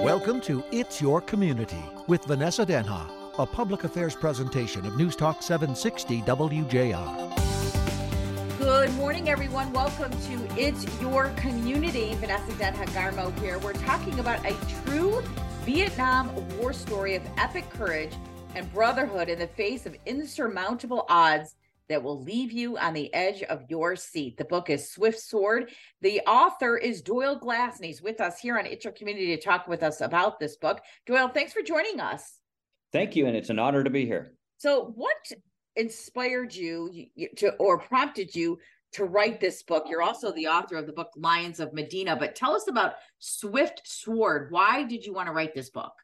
Welcome to It's Your Community with Vanessa Denha, a public affairs presentation of News Talk 760 WJR. Good morning, everyone. Welcome to It's Your Community. Vanessa Denha Garmo here. We're talking about a true Vietnam War story of epic courage and brotherhood in the face of insurmountable odds that will leave you on the edge of your seat. The book is Swift Sword. The author is Doyle Glass, and he's with us here on It's Your Community to talk with us about this book. Doyle, thanks for joining us. Thank you, and it's an honor to be here. So what inspired you to, or prompted you to write this book? You're also the author of the book Lions of Medina, but tell us about Swift Sword. Why did you want to write this book?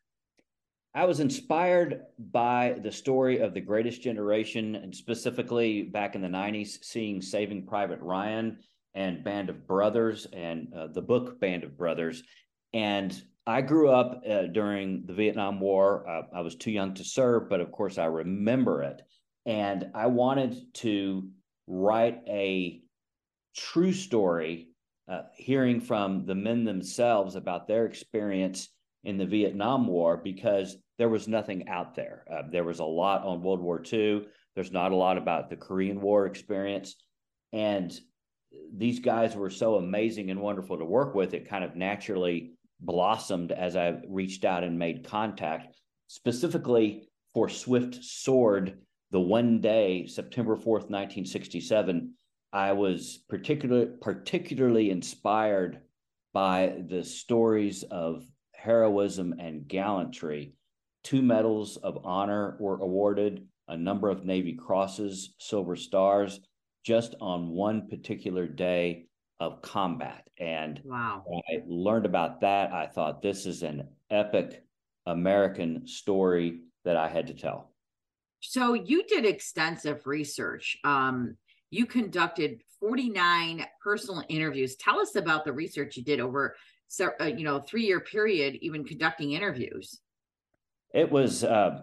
I was inspired by the story of the greatest generation, and specifically back in the 90s, seeing Saving Private Ryan and Band of Brothers and the book Band of Brothers. And I grew up during the Vietnam War. I was too young to serve, but of course I remember it. And I wanted to write a true story, hearing from the men themselves about their experience in the Vietnam War, because there was nothing out there. There was a lot on World War II. There's not a lot about the Korean War experience. And these guys were so amazing and wonderful to work with. It kind of naturally blossomed as I reached out and made contact, specifically for Swift Sword. The one day, September 4th, 1967, I was particularly inspired by the stories of heroism and gallantry. 2 medals of honor were awarded, a number of Navy Crosses, Silver Stars, just on one particular day of combat. And wow, when I learned about that, I thought, this is an epic American story that I had to tell. So you did extensive research. You conducted 49 personal interviews. Tell us about the research you did over a 3-year period, even conducting interviews. It was a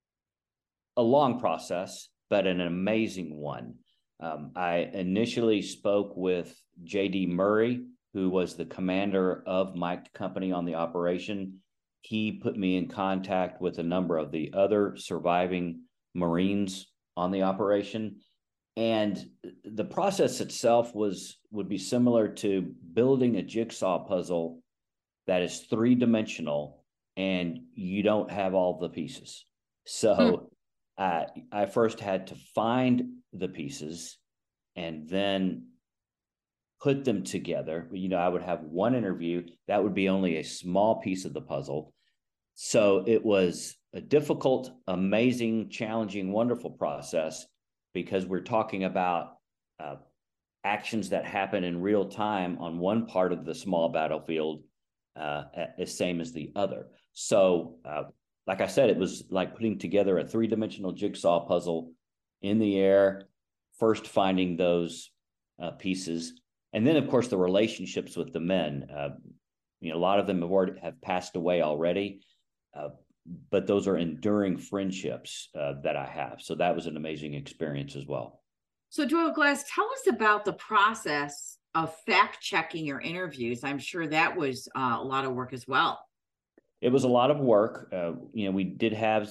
long process, but an amazing one. I initially spoke with J.D. Murray, who was the commander of my company on the operation. He put me in contact with a number of the other surviving Marines on the operation. And the process itself would be similar to building a jigsaw puzzle that is 3-dimensional and you don't have all the pieces. So I first had to find the pieces and then put them together. I would have one interview that would be only a small piece of the puzzle. So it was a difficult, amazing, challenging, wonderful process, because we're talking about actions that happen in real time on one part of the small battlefield, as same as the other. So, like I said, it was like putting together a 3-dimensional jigsaw puzzle in the air, first finding those pieces. And then, of course, the relationships with the men. A lot of them have passed away already, but those are enduring friendships that I have. So that was an amazing experience as well. So Doyle Glass, tell us about the process of fact-checking your interviews. I'm sure that was a lot of work as well. It was a lot of work. We did have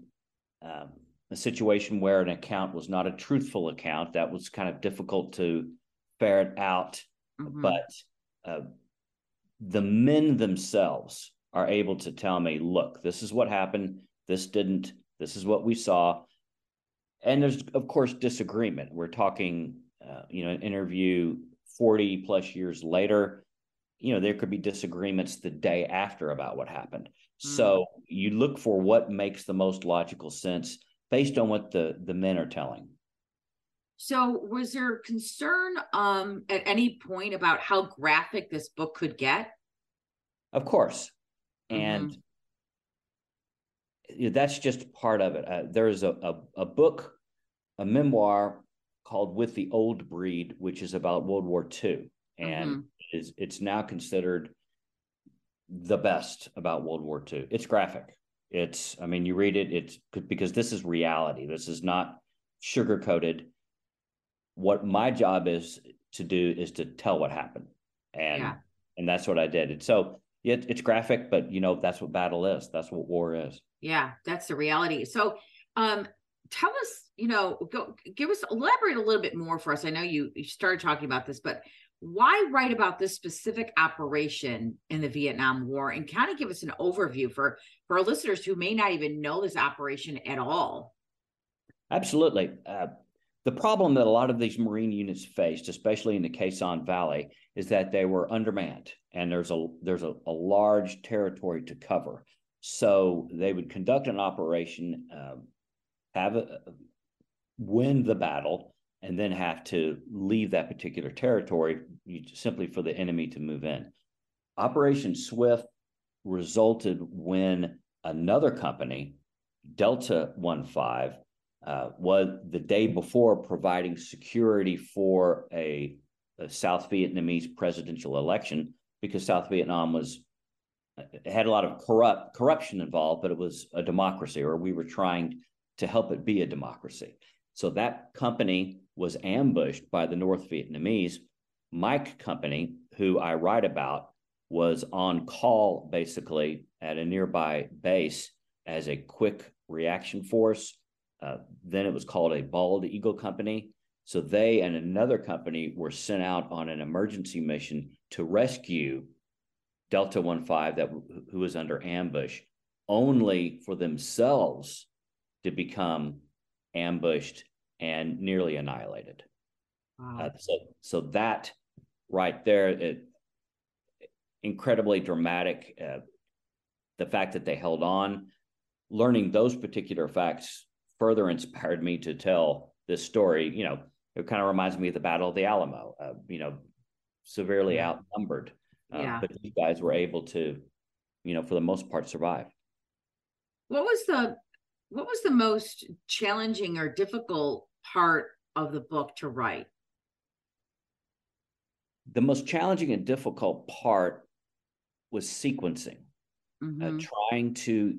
a situation where an account was not a truthful account. That was kind of difficult to ferret out. Mm-hmm. But the men themselves are able to tell me, look, this is what happened. This didn't. This is what we saw. And there's, of course, disagreement. We're talking, an interview 40 plus years later. There could be disagreements the day after about what happened. So you look for what makes the most logical sense based on what the men are telling. So was there concern at any point about how graphic this book could get? Of course. And that's just part of it. There's a book, a memoir called With the Old Breed, which is about World War II. And it's now considered the best about World War II. It's graphic. You read it, it's because this is reality. This is not sugar-coated. What my job is to do is to tell what happened. And that's what I did. And so It's graphic, but that's what battle is. That's what war is. Yeah, that's the reality. So, tell us, elaborate a little bit more for us. I know you started talking about this, but why write about this specific operation in the Vietnam War, and kind of give us an overview for our listeners who may not even know this operation at all? Absolutely. The problem that a lot of these Marine units faced, especially in the Khe Sanh Valley, is that they were undermanned, and there's a large territory to cover. So they would conduct an operation, win the battle, and then have to leave that particular territory simply for the enemy to move in. Operation Swift resulted when another company, Delta 15, was the day before providing security for a South Vietnamese presidential election, because South Vietnam had a lot of corruption involved, but it was a democracy, or we were trying to help it be a democracy. So that company was ambushed by the North Vietnamese. My company, who I write about, was on call basically at a nearby base as a quick reaction force. Then it was called a Bald Eagle Company. So they and another company were sent out on an emergency mission to rescue Delta 15 who was under ambush, only for themselves to become ambushed and nearly annihilated. Wow. So that right there, incredibly dramatic. The fact that they held on, learning those particular facts further inspired me to tell this story. It kind of reminds me of the Battle of the Alamo, severely outnumbered. But these guys were able to, for the most part, survive. What was the most challenging or difficult part of the book to write? The most challenging and difficult part was sequencing. Trying to,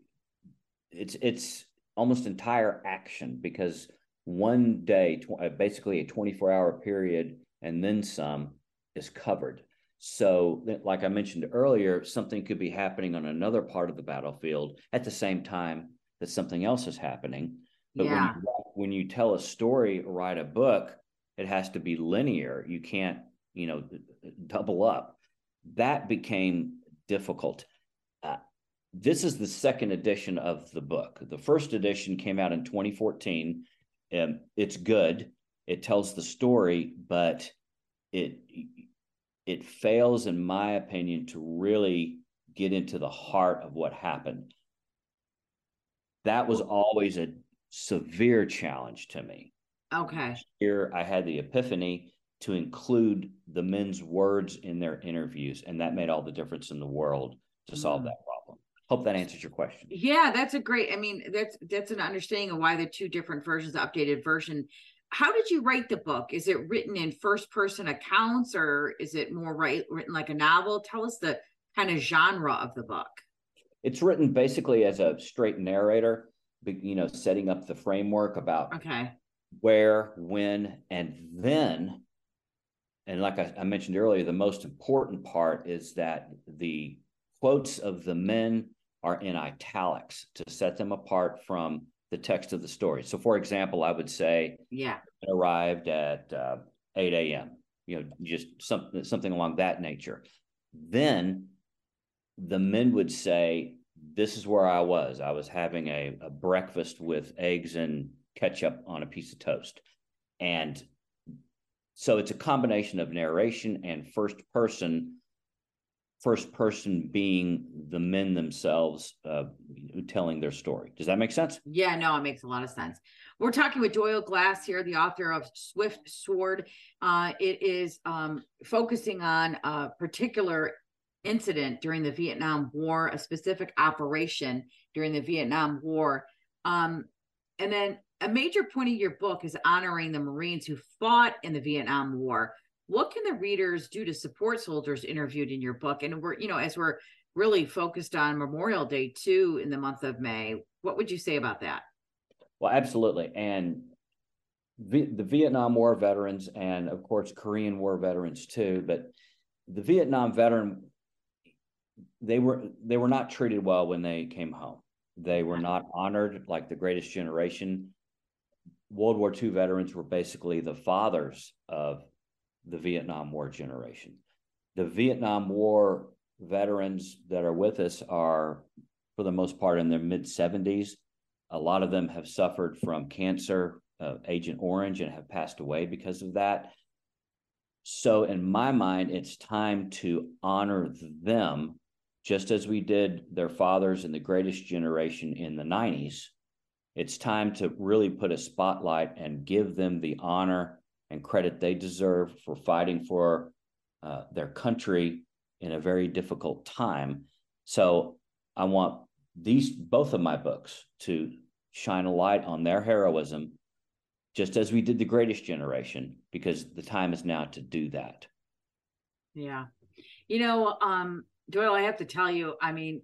it's almost entire action, because one day, basically a 24-hour period and then some, is covered. So like I mentioned earlier, something could be happening on another part of the battlefield at the same time that something else is happening. But when you tell a story or write a book, it has to be linear. You can't, double up. That became difficult. This is the second edition of the book. The first edition came out in 2014. It's good. It tells the story, but it fails, in my opinion, to really get into the heart of what happened. That was always a severe challenge to me. Okay. Here I had the epiphany to include the men's words in their interviews, and that made all the difference in the world to solve that problem. Hope that answers your question. Yeah, that's that's an understanding of why the two different versions, the updated version. How did you write the book? Is it written in first-person accounts, or is it more written like a novel? Tell us the kind of genre of the book. It's written basically as a straight narrator, setting up the framework about where, when, and then. And like I mentioned earlier, the most important part is that the quotes of the men are in italics to set them apart from the text of the story. So, for example, I would say, arrived at 8 a.m., just something along that nature. Then the men would say, this is where I was. I was having a breakfast with eggs and ketchup on a piece of toast. And so it's a combination of narration and first person being the men themselves telling their story. Does that make sense? Yeah, no, it makes a lot of sense. We're talking with Doyle Glass here, the author of Swift Sword. It is focusing on a particular incident during the Vietnam War, a specific operation during the Vietnam War. And then a major point of your book is honoring the Marines who fought in the Vietnam War. What can the readers do to support soldiers interviewed in your book? And we're, as we're really focused on Memorial Day too in the month of May, what would you say about that? Well, absolutely. And the Vietnam War veterans, and of course, Korean War veterans too, but the Vietnam veteran, they were not treated well when they came home. They were not honored like the Greatest Generation. World War II veterans were basically the fathers of the Vietnam War generation. The Vietnam War veterans that are with us are, for the most part, in their mid-70s. A lot of them have suffered from cancer, Agent Orange, and have passed away because of that. So in my mind, it's time to honor them, just as we did their fathers in the Greatest Generation in the 90s. It's time to really put a spotlight and give them the honor and credit they deserve for fighting for their country in a very difficult time. So I want both of my books to shine a light on their heroism, just as we did the Greatest Generation, because the time is now to do that. Yeah. Doyle, I have to tell you, I mean,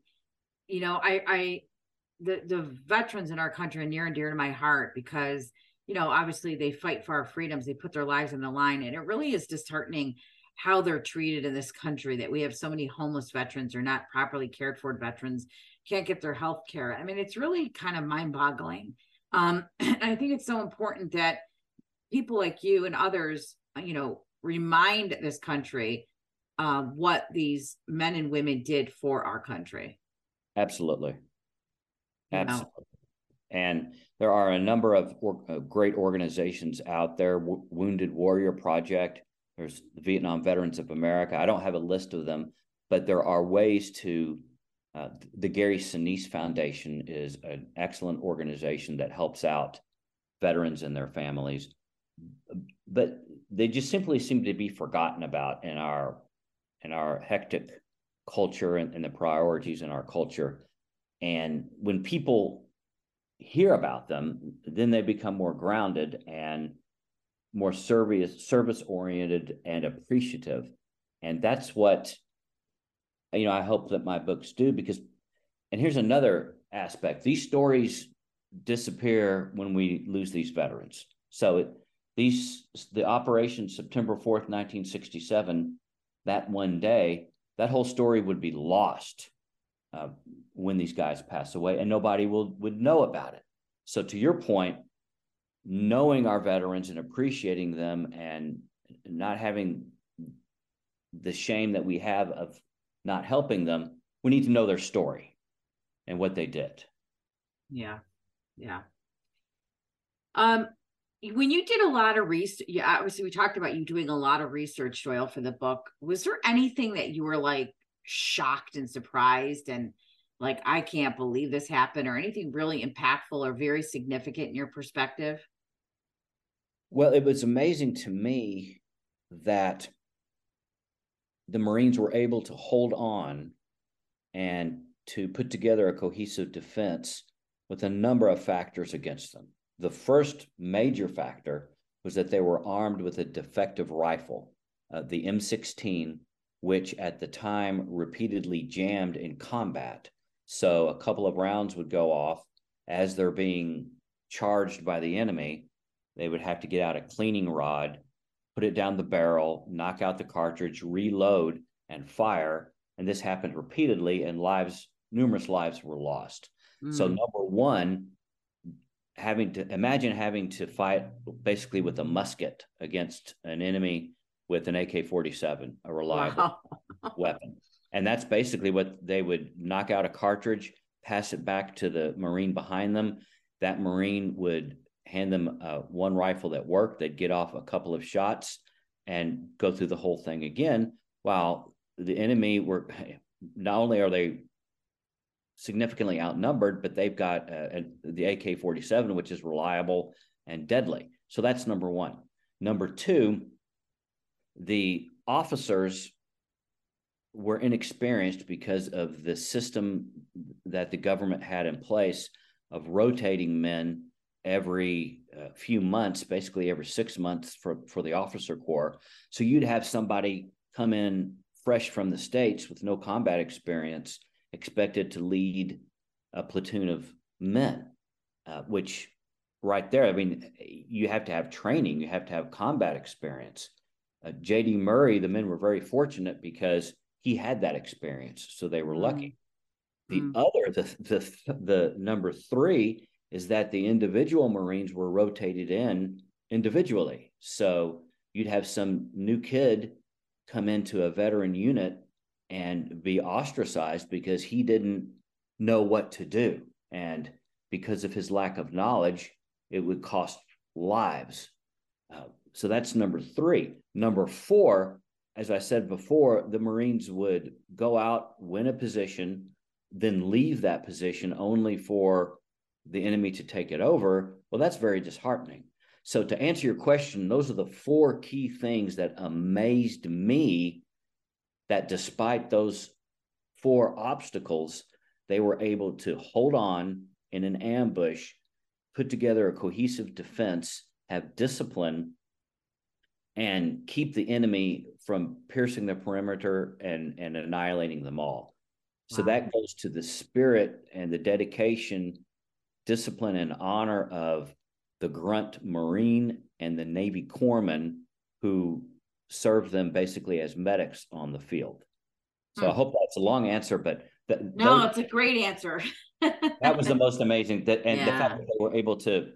the veterans in our country are near and dear to my heart because, obviously they fight for our freedoms. They put their lives on the line. And it really is disheartening how they're treated in this country, that we have so many homeless veterans or not properly cared for veterans, can't get their health care. I mean, it's really kind of mind-boggling. And I think it's so important that people like you and others, remind this country what these men and women did for our country. Absolutely. Absolutely. And there are a number of great organizations out there. Wounded Warrior Project. There's the Vietnam Veterans of America. I don't have a list of them, but there are ways to. The Gary Sinise Foundation is an excellent organization that helps out veterans and their families, but they just simply seem to be forgotten about in our hectic culture and the priorities in our culture. And when people hear about them, then they become more grounded and more service-oriented and appreciative. And that's what, I hope that my books do, because, and here's another aspect, these stories disappear when we lose these veterans. So the operation September 4th, 1967, that one day, that whole story would be lost when these guys pass away, and nobody would know about it. So to your point, knowing our veterans and appreciating them and not having the shame that we have of not helping them, we need to know their story and what they did. Yeah. When you did a lot of research, obviously we talked about you doing a lot of research, Doyle, for the book. Was there anything that you were like shocked and surprised and like, I can't believe this happened, or anything really impactful or very significant in your perspective? Well, it was amazing to me that the Marines were able to hold on and to put together a cohesive defense with a number of factors against them. The first major factor was that they were armed with a defective rifle, the M16, which at the time repeatedly jammed in combat. So a couple of rounds would go off as they're being charged by the enemy. They would have to get out a cleaning rod, put it down the barrel, knock out the cartridge, reload, and fire. And this happened repeatedly, and numerous lives were lost. So number one, having to fight basically with a musket against an enemy with an AK-47, a reliable weapon. And that's basically what they would knock out a cartridge, pass it back to the Marine behind them. That Marine would hand them one rifle that worked. They'd get off a couple of shots and go through the whole thing again, while the enemy not only are they significantly outnumbered, but they've got the AK-47, which is reliable and deadly. So that's number one. Number two, the officers were inexperienced because of the system that the government had in place of rotating men every few months, basically every 6 months for the officer corps. So you'd have somebody come in fresh from the States with no combat experience, expected to lead a platoon of men, which right there, I mean, you have to have training, you have to have combat experience. J.D. Murray, the men were very fortunate because he had that experience, so they were lucky. Mm. The number 3 is that the individual Marines were rotated in individually. So you'd have some new kid come into a veteran unit and be ostracized because he didn't know what to do. And because of his lack of knowledge, it would cost lives. So that's number 3. Number 4, as I said before, the Marines would go out, win a position, then leave that position only for the enemy to take it over. Well, that's very disheartening. So to answer your question, those are the 4 key things that amazed me, that despite those 4 obstacles, they were able to hold on in an ambush, put together a cohesive defense, have discipline, and keep the enemy from piercing the perimeter and annihilating them all. So that goes to the spirit and the dedication, discipline, and honor of the grunt Marine and the Navy corpsmen who served them basically as medics on the field. So I hope that's a long answer, but it's a great answer. That was the most amazing. The fact that they were able to,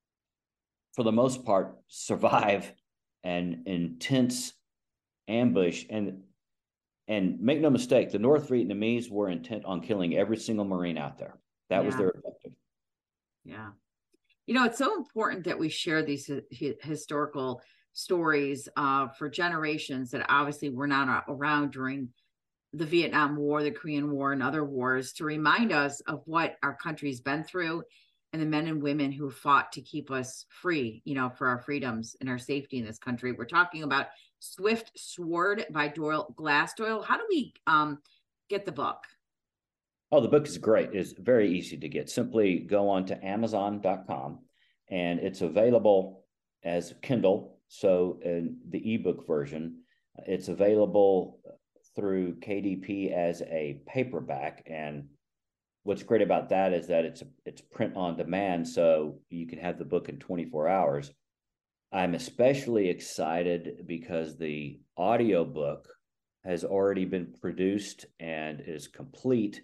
for the most part, survive an intense ambush. And make no mistake, the North Vietnamese were intent on killing every single Marine out there. That was their objective. Yeah. It's so important that we share these historical stories for generations that obviously were not around during the Vietnam War, the Korean War, and other wars, to remind us of what our country's been through and the men and women who fought to keep us free, for our freedoms and our safety in this country. We're talking about Swift Sword by Doyle Glassdoyle. How do we get the book? Oh, the book is great. It's very easy to get. Simply go on to Amazon.com, and it's available as Kindle. So in the ebook version, it's available through KDP as a paperback. And what's great about that is that it's print on demand, so you can have the book in 24 hours. I'm especially excited because the audiobook has already been produced and is complete.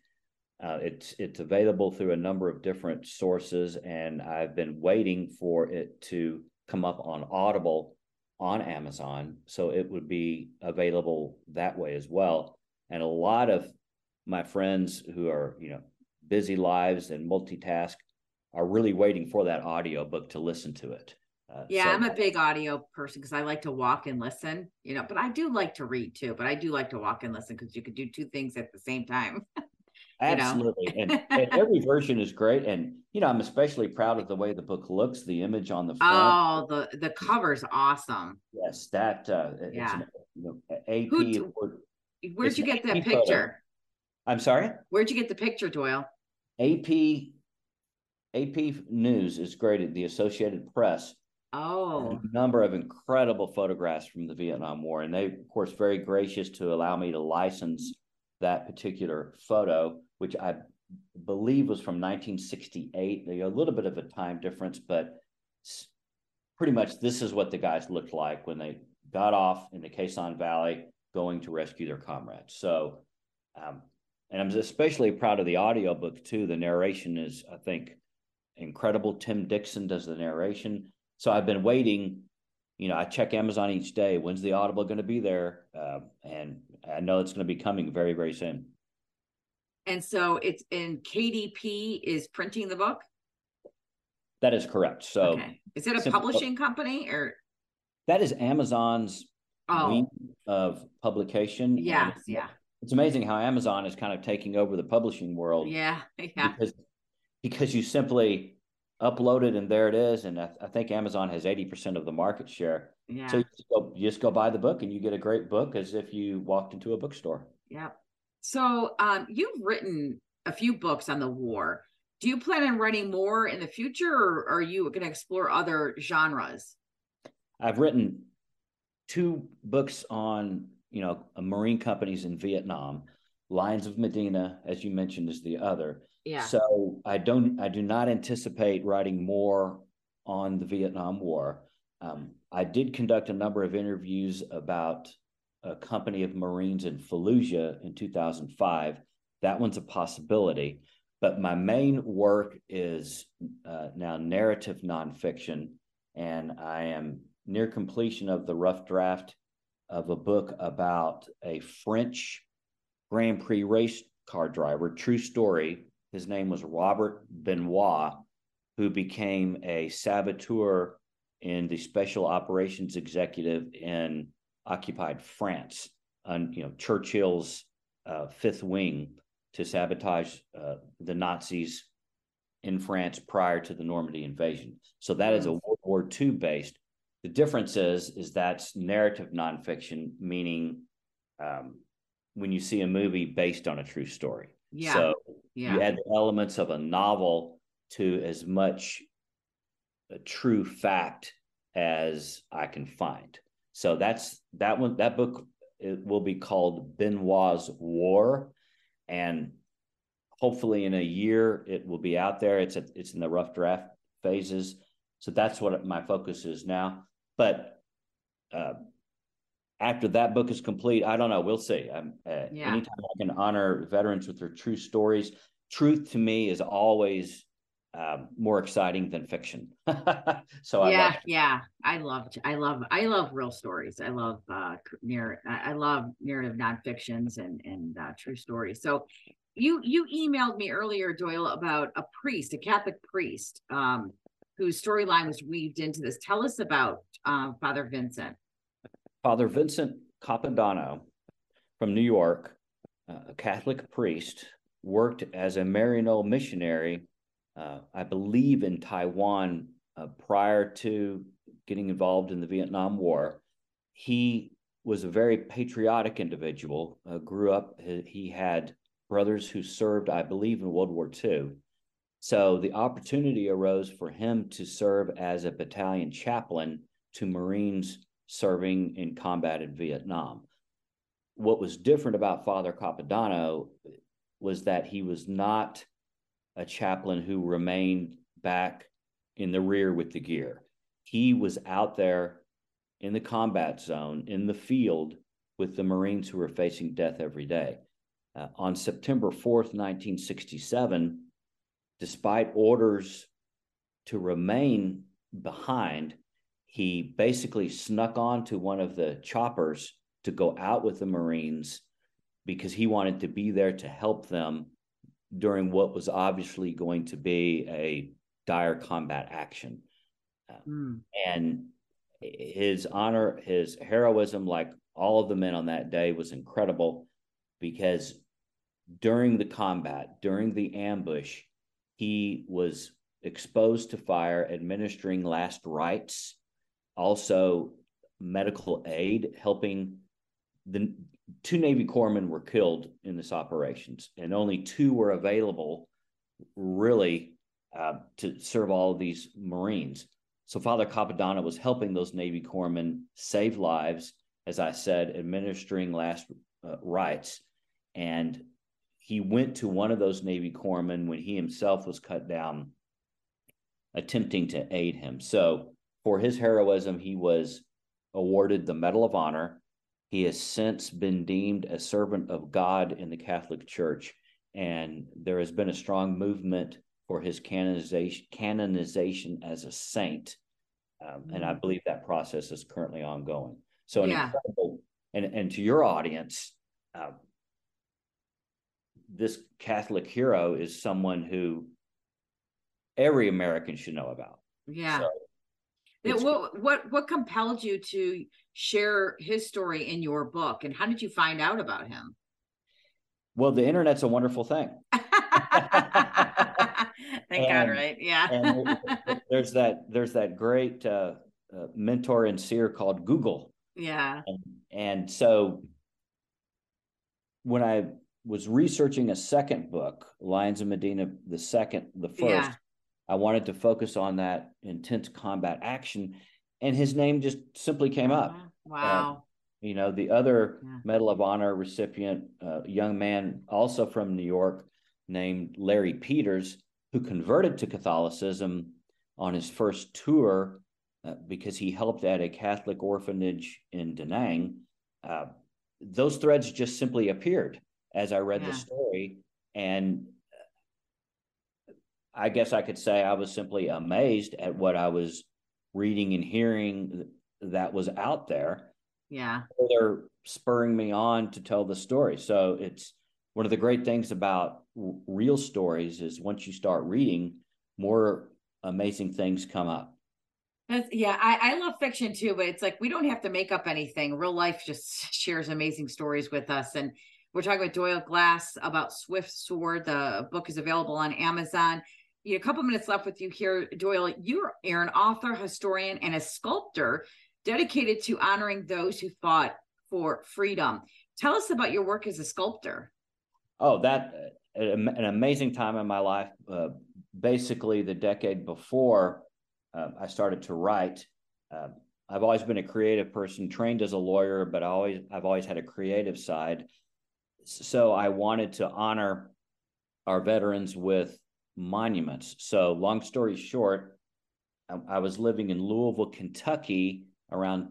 It's available through a number of different sources, and I've been waiting for it to come up on Audible on Amazon, so it would be available that way as well. And a lot of my friends who are, busy lives and multitask are really waiting for that audiobook to listen to it. I'm a big audio person because I like to walk and listen, but I do like to read too, but I do like to walk and listen because you could do 2 things at the same time. Absolutely. And every version is great. And, I'm especially proud of the way the book looks, the image on the front. Oh, the cover's awesome. Yes, that AP. Where'd you get that picture? Photo. I'm sorry? Where'd you get the picture, Doyle? AP News is great at the Associated Press. Oh. A number of incredible photographs from the Vietnam War. And they, of course, very gracious to allow me to license that particular photo, which I believe was from 1968. A little bit of a time difference, but pretty much this is what the guys looked like when they got off in the Khe Sanh Valley going to rescue their comrades. So, and I'm especially proud of the audiobook too. The narration is, I think, incredible. Tim Dixon does the narration. So I've been waiting. I check Amazon each day. When's the Audible going to be there? And I know it's going to be coming very, very soon. And so it's in KDP is printing the book? That is correct. So is it a publishing company or? That is Amazon's wing of publication. Yes. Yeah. It's amazing how Amazon is kind of taking over the publishing world. Yeah. Because you simply upload it and there it is. And I think Amazon has 80% of the market share. Yeah. So you just go buy the book and you get a great book as if you walked into a bookstore. Yeah. So you've written a few books on the war. Do you plan on writing more in the future, or are you going to explore other genres? I've written 2 books on, Marine companies in Vietnam. Lions of Medina, as you mentioned, is the other. Yeah. So I do not anticipate writing more on the Vietnam War. I did conduct a number of interviews about a company of Marines in Fallujah in 2005. That one's a possibility. But my main work is now narrative nonfiction, and I am near completion of the rough draft of a book about a French Grand Prix race car driver, true story. His name was Robert Benoit, who became a saboteur in the special operations executive in occupied France, on Churchill's Fifth Wing, to sabotage the Nazis in France prior to the Normandy invasion. So that is a World War II based. The difference is that's narrative nonfiction, meaning when you see a movie based on a true story. Yeah. So you add the elements of a novel to as much a true fact as I can find. So that's that one. That book, it will be called Benoit's War, and hopefully in a year it will be out there. It's in the rough draft phases. So that's what my focus is now. But after that book is complete, I don't know. We'll see. Anytime I can honor veterans with their true stories, truth to me is always more exciting than fiction. So I love real stories. I love narrative nonfictions and true stories. So you emailed me earlier, Doyle, about a Catholic priest, whose storyline was weaved into this. Tell us about Father Vincent. Father Vincent Capodanno from New York, a Catholic priest, worked as a Maryknoll missionary, I believe in Taiwan, prior to getting involved in the Vietnam War. He was a very patriotic individual, grew up, he had brothers who served, I believe, in World War II. So the opportunity arose for him to serve as a battalion chaplain to Marines serving in combat in Vietnam. What was different about Father Capodanno was that he was not a chaplain who remained back in the rear with the gear. He was out there in the combat zone, in the field, with the Marines who were facing death every day. On September 4th, 1967, despite orders to remain behind, he basically snuck onto one of the choppers to go out with the Marines because he wanted to be there to help them during what was obviously going to be a dire combat action. And his honor, his heroism, like all of the men on that day, was incredible, because during the combat, during the ambush, he was exposed to fire, administering last rites, also medical aid, helping. The 2 Navy corpsmen were killed in this operations, and only 2 were available really to serve all of these Marines. So Father Capodanno was helping those Navy corpsmen save lives, as I said, administering last rites. And he went to one of those Navy corpsmen when he himself was cut down, attempting to aid him. So for his heroism, he was awarded the Medal of Honor. He has since been deemed a servant of God in the Catholic Church, and there has been a strong movement for his canonization as a saint, and I believe that process is currently ongoing. So an incredible, and to your audience, this Catholic hero is someone who every American should know about. Yeah. So what compelled you to share his story in your book, and how did you find out about him? Well, the internet's a wonderful thing. Thank God, right? Yeah. And there's that great mentor and seer called Google. Yeah. And so when I was researching a second book, Lions of Medina, the first, I wanted to focus on that intense combat action, and his name just simply came up. Wow. The other Medal of Honor recipient, a young man also from New York named Larry Peters, who converted to Catholicism on his first tour because he helped at a Catholic orphanage in Da Nang. those threads just simply appeared as I read the story. And I guess I could say I was simply amazed at what I was reading and hearing that was out there. Yeah. They're spurring me on to tell the story. So it's one of the great things about real stories is once you start reading, more amazing things come up. I love fiction too, but it's like we don't have to make up anything. Real life just shares amazing stories with us. And we're talking with Doyle Glass about Swift Sword. The book is available on Amazon. A couple minutes left with you here, Doyle. You're an author, historian, and a sculptor dedicated to honoring those who fought for freedom. Tell us about your work as a sculptor. Oh, that an amazing time in my life. Basically, the decade before I started to write. I've always been a creative person, trained as a lawyer, but I've always had a creative side. So I wanted to honor our veterans with monuments. So long story short, I was living in Louisville, Kentucky around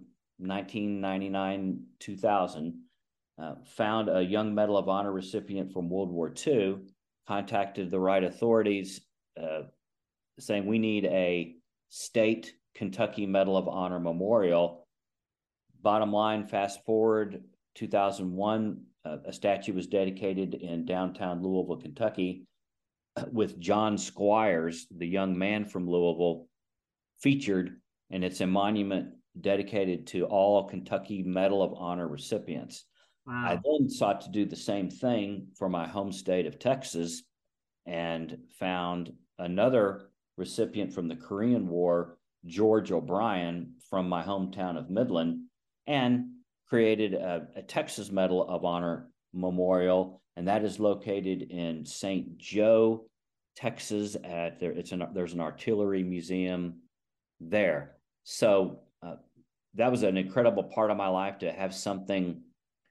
1999, 2000, found a Young Medal of Honor recipient from World War II, contacted the right authorities saying we need a state Kentucky Medal of Honor memorial. Bottom line, fast forward 2001, a statue was dedicated in downtown Louisville, Kentucky, with John Squires, the young man from Louisville, featured, and it's a monument dedicated to all Kentucky Medal of Honor recipients. Wow. I then sought to do the same thing for my home state of Texas and found another recipient from the Korean War, George O'Brien, from my hometown of Midland, and created a Texas Medal of Honor memorial, and that is located in St. Joe, Texas. There's an artillery museum there. So that was an incredible part of my life to have something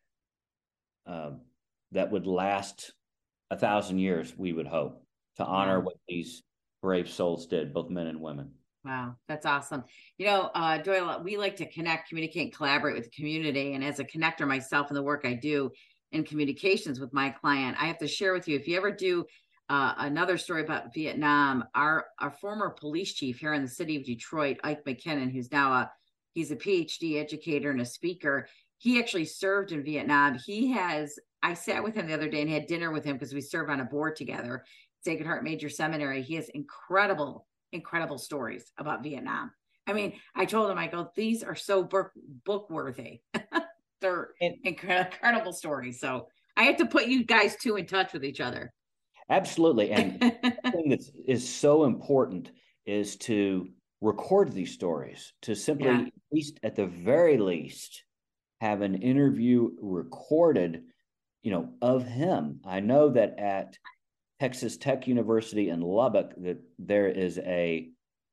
that would last 1,000 years, we would hope, to honor what these brave souls did, both men and women. Wow, that's awesome. Doyle, we like to connect, communicate, and collaborate with the community. And as a connector myself in the work I do in communications with my client, I have to share with you, if you ever do another story about Vietnam, our former police chief here in the city of Detroit, Ike McKinnon, who's now he's a PhD educator and a speaker. He actually served in Vietnam. I sat with him the other day and had dinner with him because we serve on a board together, Sacred Heart Major Seminary. He has incredible stories about Vietnam. I mean, I told him, I go, these are so book worthy. They're incredible stories. So I have to put you guys two in touch with each other. Absolutely. And the thing that is so important is to record these stories, to simply, at the very least, have an interview recorded, of him. I know that at Texas Tech University in Lubbock, that there is a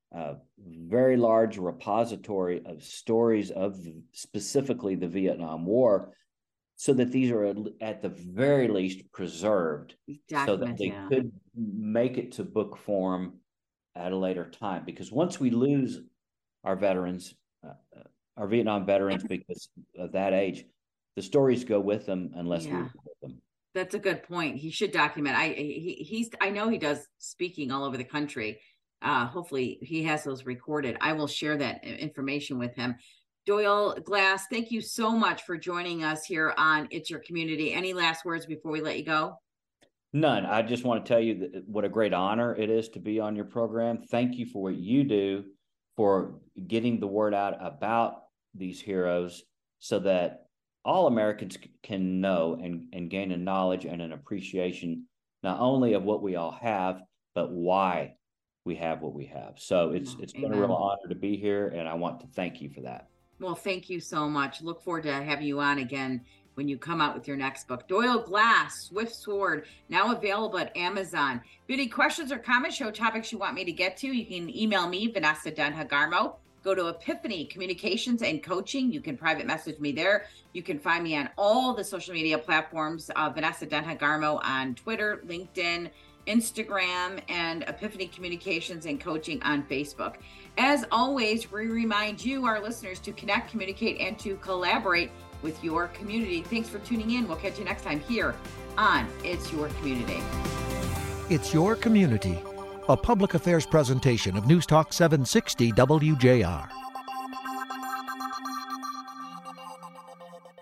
very large repository of stories of specifically the Vietnam War, so that these are at the very least preserved, so that they could make it to book form at a later time. Because once we lose our veterans, our Vietnam veterans, because of that age, the stories go with them unless we record them. That's a good point. He should document. I know he does speaking all over the country. Hopefully he has those recorded. I will share that information with him. Doyle Glass, thank you so much for joining us here on It's Your Community. Any last words before we let you go? None. I just want to tell you what a great honor it is to be on your program. Thank you for what you do for getting the word out about these heroes so that all Americans can know and gain a knowledge and an appreciation, not only of what we all have, but why we have what we have. So it's been a real honor to be here, and I want to thank you for that. Well, thank you so much. Look forward to having you on again when you come out with your next book. Doyle Glass, Swift Sword, now available at Amazon. If you have any questions or comments, show topics you want me to get to, you can email me, Vanessa Denha-Garmo. Go to Epiphany Communications and Coaching. You can private message me there. You can find me on all the social media platforms, Vanessa Denha-Garmo on Twitter, LinkedIn, Instagram, and Epiphany Communications and Coaching on Facebook. As always, we remind you, our listeners, to connect, communicate, and to collaborate. with your community. Thanks for tuning in. We'll catch you next time here on It's Your Community. It's Your Community, a public affairs presentation of News Talk 760 WJR.